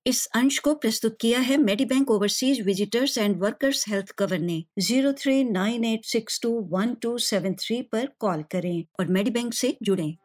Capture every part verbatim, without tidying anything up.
इस अंश को प्रस्तुत किया है Medibank overseas visitors and workers health cover ने। Zero three nine eight six two one two seven three पर कॉल करें और मेडिबैंक से जुड़ें।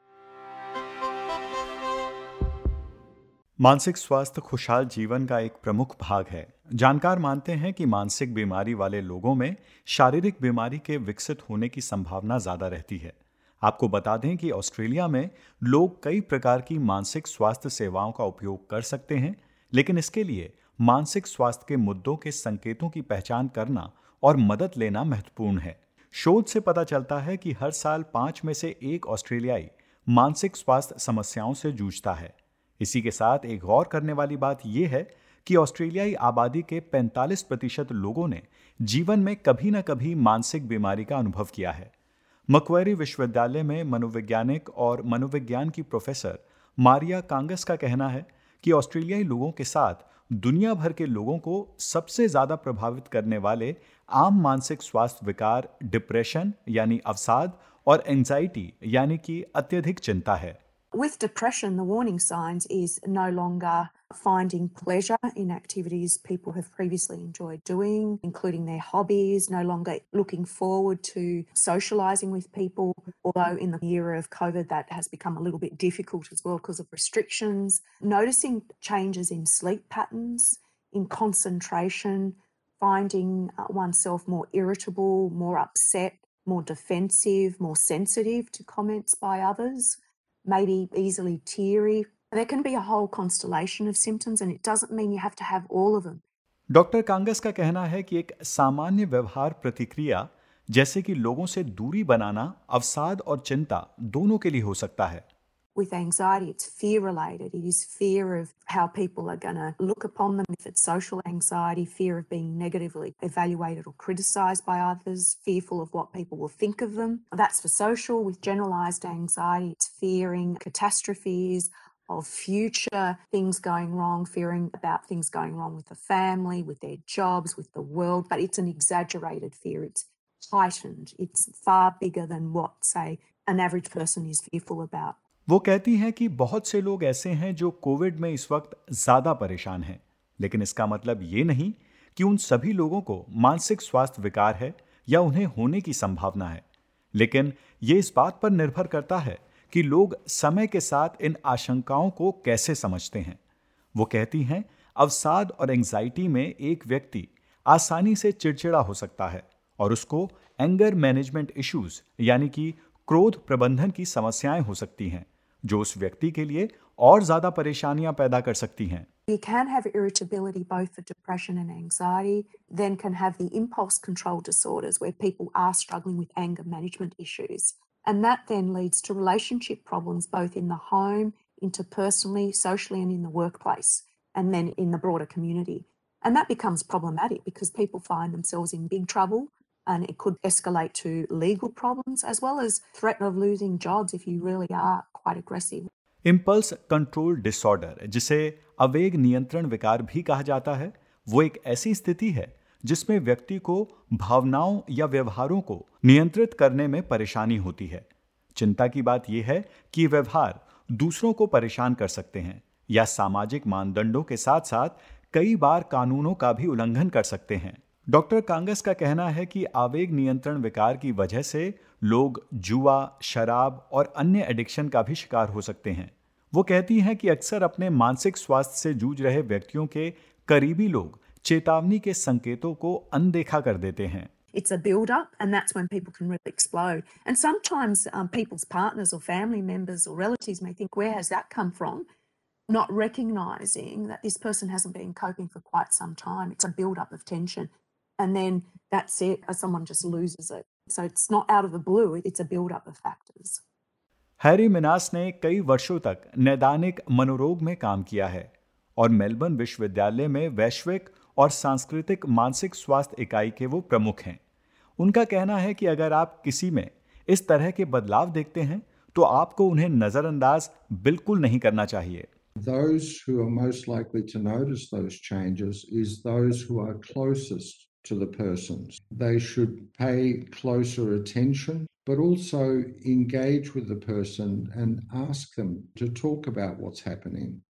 मानसिक स्वास्थ्य खुशहाल जीवन का एक प्रमुख भाग है। जानकार मानते हैं कि मानसिक बीमारी वाले लोगों में शारीरिक बीमारी के विकसित होने की संभावना ज्यादा रहती है। आपको बता दें कि ऑस्ट्रेलिया में लोग कई प्रकार की मानसिक स्वास्थ्य सेवाओं का उपयोग कर सकते हैं, लेकिन इसके लिए मानसिक स्वास्थ्य के मुद्दों के संकेतों की पहचान करना और मदद लेना महत्वपूर्ण है। शोध से पता चलता है कि हर साल पांच में से एक ऑस्ट्रेलियाई मानसिक स्वास्थ्य समस्याओं से जूझता है। इसी के साथ एक गौर करने वाली बात यह है कि ऑस्ट्रेलियाई आबादी के पैंतालीस प्रतिशत लोगों ने जीवन में कभी न कभी मानसिक बीमारी का अनुभव किया है। मक्वारी विश्वविद्यालय में मनोवैज्ञानिक और मनोविज्ञान की प्रोफेसर मारिया कांगस का कहना है कि ऑस्ट्रेलियाई लोगों के साथ दुनिया भर के लोगों को सबसे ज्यादा प्रभावित करने वाले आम मानसिक स्वास्थ्य विकार डिप्रेशन यानी अवसाद और एंजाइटी यानी कि अत्यधिक चिंता है। With depression, the warning signs is no longer finding pleasure in activities people have previously enjoyed doing, including their hobbies, no longer looking forward to socialising with people, although in the era of COVID that has become a little bit difficult as well because of restrictions. Noticing changes in sleep patterns, in concentration, finding oneself more irritable, more upset, more defensive, more sensitive to comments by others. Maybe easily teary. There can be a whole constellation of symptoms and it doesn't mean you have to have all of them. Doctor Kangas का कहना है कि एक सामान्य व्यवहार प्रतिक्रिया जैसे कि लोगों से दूरी बनाना अवसाद और चिंता दोनों के लिए हो सकता है। With anxiety, it's fear related. It is fear of how people are going to look upon them. If it's social anxiety, fear of being negatively evaluated or criticised by others, fearful of what people will think of them. That's for social. With generalised anxiety, it's fearing catastrophes of future things going wrong, fearing about things going wrong with the family, with their jobs, with the world. But it's an exaggerated fear. It's heightened. It's far bigger than what, say, an average person is fearful about. वो कहती हैं कि बहुत से लोग ऐसे हैं जो कोविड में इस वक्त ज्यादा परेशान हैं, लेकिन इसका मतलब ये नहीं कि उन सभी लोगों को मानसिक स्वास्थ्य विकार है या उन्हें होने की संभावना है, लेकिन ये इस बात पर निर्भर करता है कि लोग समय के साथ इन आशंकाओं को कैसे समझते हैं। वो कहती हैं, अवसाद और एंजाइटी में एक व्यक्ति आसानी से चिड़चिड़ा हो सकता है और उसको एंगर मैनेजमेंट इश्यूज यानी कि क्रोध प्रबंधन की समस्याएं हो सकती हैं, जो उस व्यक्ति के लिए और ज्यादा परेशानियां पैदा कर सकती हैं। You can have irritability both for depression and anxiety, then can have the impulse control disorders where people are struggling with anger management issues. And that then leads to relationship problems both in the home, interpersonally, socially, and in the workplace, and then in the broader community. And that becomes problematic because people find themselves in big trouble. And it could escalate to legal problems as well as threat of losing jobs if you really are quite aggressive. Impulse control disorder, जिसे आवेग नियंत्रण विकार भी कहा जाता है, वो एक ऐसी स्थिति है जिसमें व्यक्ति को भावनाओं या व्यवहारों को नियंत्रित करने में परेशानी होती है। चिंता की बात यह है कि व्यवहार दूसरों को परेशान कर सकते हैं या सामाजिक मानदंडों के साथ साथ कई बार कानूनों का भी उल्लंघन कर सकते हैं। डॉक्टर कांगस का कहना है कि आवेग नियंत्रण विकार की वजह से लोग जुआ, शराब और अन्य एडिक्शन का भी शिकार हो सकते हैं। वो कहती हैं कि अक्सर अपने मानसिक स्वास्थ्य से जूझ रहे व्यक्तियों के करीबी लोग चेतावनी के संकेतों को अनदेखा कर देते हैं। It's a build-up, and that's when people can really explode. And sometimes um, people's partners or family members or relatives may think, where has that come from? Not recognising that this person hasn't been coping for quite some time. It's a build-up of tension. And then that's it, someone just loses it. So it's not out of the blue, it's a build-up of factors. Harry Minas ने कई वर्षों तक नैदानिक मनोरोग में काम किया है और मेलबर्न विश्वविद्यालय में वैश्विक और सांस्कृतिक मानसिक स्वास्थ्य इकाई के वो प्रमुख हैं। उनका कहना है कि अगर आप किसी में इस तरह के बदलाव देखते हैं तो आपको उन्हें नजरअंदाज बिल्कुल नहीं करना चाहिए। Those who are most likely to notice those changes is those who are closest to the persons. They should pay closer attention, but also engage with the person and ask them to talk about what's happening.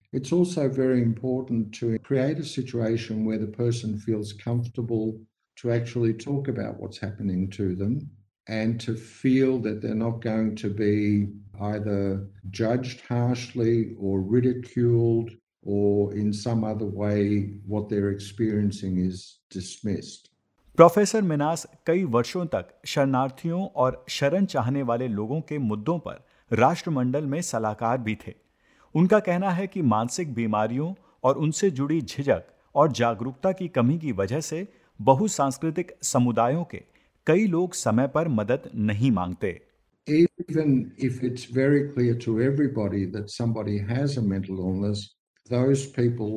It's also very important to create a situation where the person feels comfortable to actually talk about what's happening to them and to feel that they're not going to be either judged harshly or ridiculed or in some other way what they're experiencing is dismissed. Professor Minas कई वर्षों तक शरणार्थियों और शरण चाहने वाले लोगों के मुद्दों पर राष्ट्रमंडल में सलाहकार भी थे। उनका कहना है कि मानसिक बीमारियों और उनसे जुड़ी झिझक और जागरूकता की कमी की वजह से बहुसांस्कृतिक समुदायों के कई लोग समय पर मदद नहीं मांगते। Even if it's very clear to everybody that somebody has a mental illness, those people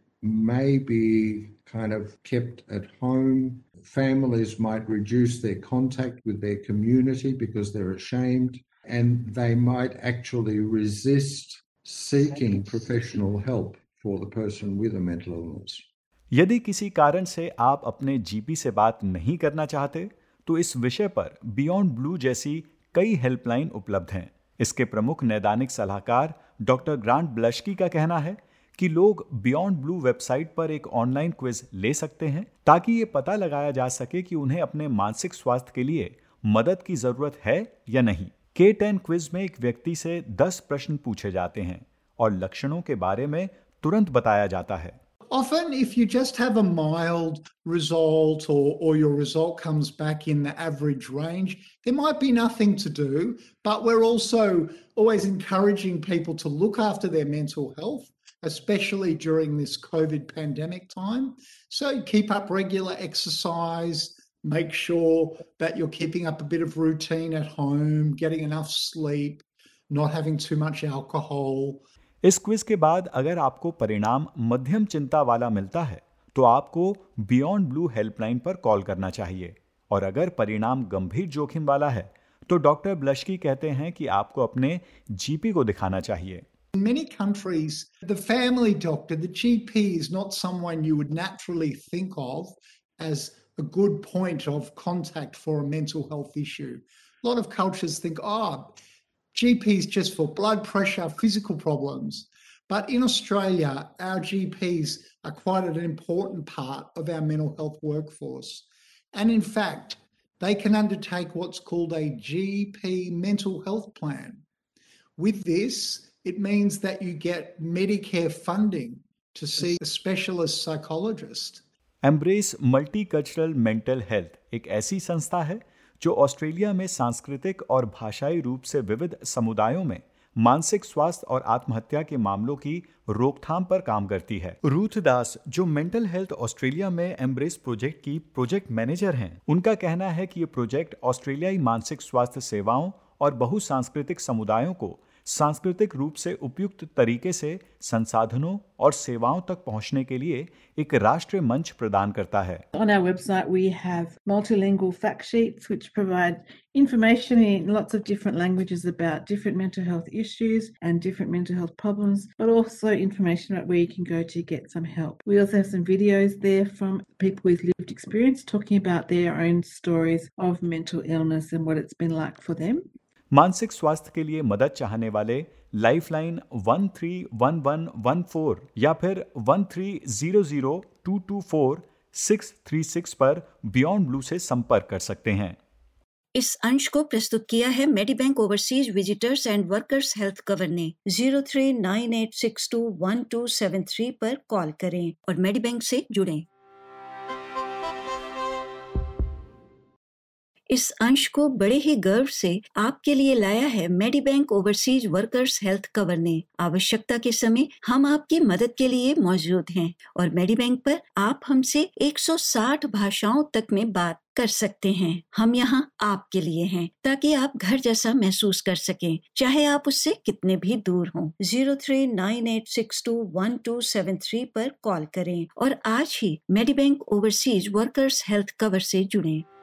may be kind of kept at home. Families might reduce their contact with their community because they're ashamed, and they might actually resist seeking professional help for the person with a mental illness. यदि किसी कारण से आप अपने GP से बात नहीं करना चाहते, तो इस विषय पर बियॉन्ड ब्लू जैसी कई हेल्पलाइन उपलब्ध हैं। इसके प्रमुख नैदानिक सलाहकार डॉक्टर ग्रांट ब्लश्की का कहना है कि लोग बियॉन्ड ब्लू वेबसाइट पर एक ऑनलाइन क्विज ले सकते हैं ताकि ये पता लगाया जा सके कि उन्हें अपने मानसिक स्वास्थ्य के लिए मदद की जरूरत है या नहीं। के टेन क्विज में एक व्यक्ति से दस प्रश्न पूछे जाते हैं और लक्षणों के बारे में तुरंत बताया जाता है। Often, if you just have a mild result or, or your result comes back in the average range, there might be nothing to do, but we're also always encouraging people to look after their mental health, especially during this COVID pandemic time. So keep up regular exercise, make sure that you're keeping up a bit of routine at home, getting enough sleep, not having too much alcohol. इस quiz के बाद अगर आपको परिणाम मध्यम चिंता वाला मिलता है तो आपको बियॉन्ड ब्लू हेल्पलाइन पर कॉल करना चाहिए, और अगर परिणाम गंभीर जोखिम वाला है तो डॉक्टर ब्लश्की कहते हैं कि आपको अपने जीपी को दिखाना चाहिए। In many countries, the family doctor, the G P, is not someone you would naturally think of as a good point of contact for a mental health issue. A lot of cultures think, oh, G P is just for blood pressure, physical problems. But in Australia, our G Ps are quite an important part of our mental health workforce. And in fact, they can undertake what's called a G P mental health plan. With this, it means that you get Medicare funding to see a specialist psychologist. Embrace multicultural mental health एक ऐसी संस्था है जो Australia में सांस्कृतिक और भाषाई रूप से विविध समुदायों में मानसिक स्वास्थ्य और आत्महत्या के मामलों की रोकथाम पर काम करती है। रूथ दास, जो मेंटल हेल्थ ऑस्ट्रेलिया में एम्ब्रेस प्रोजेक्ट की प्रोजेक्ट मैनेजर हैं, उनका कहना है कि ये प्रोजेक्ट ऑस्ट्रेलियाई मानसिक स्वास्थ्य सेवाओं और बहुसांस्कृतिक समुदायों को सांस्कृतिक रूप से उपयुक्त तरीके से संसाधनों और सेवाओं तक पहुंचने के लिए एक राष्ट्रीय मंच प्रदान करता है। On our website we have multilingual fact sheets which provide information in lots of different languages about different mental health issues and different mental health problems, but also information about where you can go to get some help. We also have some videos there from people with lived experience talking about their own stories of mental illness and what it's been like for them. मानसिक स्वास्थ्य के लिए मदद चाहने वाले Lifeline one three one one one four या फिर one three zero zero two two four six three six पर बियॉन्ड ब्लू से संपर्क कर सकते हैं। इस अंश को प्रस्तुत किया है Medibank overseas visitors and workers health cover ने। Zero three nine eight six two one two seven three पर कॉल करें और मेडीबैंक से जुड़ें। इस अंश को बड़े ही गर्व से आपके लिए लाया है Medibank overseas workers health cover ने। आवश्यकता के समय हम आपकी मदद के लिए मौजूद हैं और मेडीबैंक पर आप हमसे एक सौ साठ भाषाओं तक में बात कर सकते हैं। हम यहाँ आपके लिए हैं ताकि आप घर जैसा महसूस कर सकें, चाहे आप उससे कितने भी दूर हों। Zero three nine eight six two one two seven three पर कॉल करें और आज ही Medibank overseas workers health cover से जुड़ें।